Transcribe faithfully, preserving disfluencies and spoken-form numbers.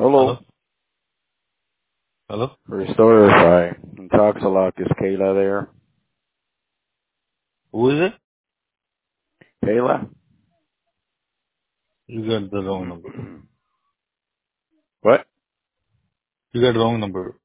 Hello. Hello? Hello? Restore Fry. And talks a lot. Is Kayla there? Who is it? Kayla? You got the wrong number. What? You got the wrong number.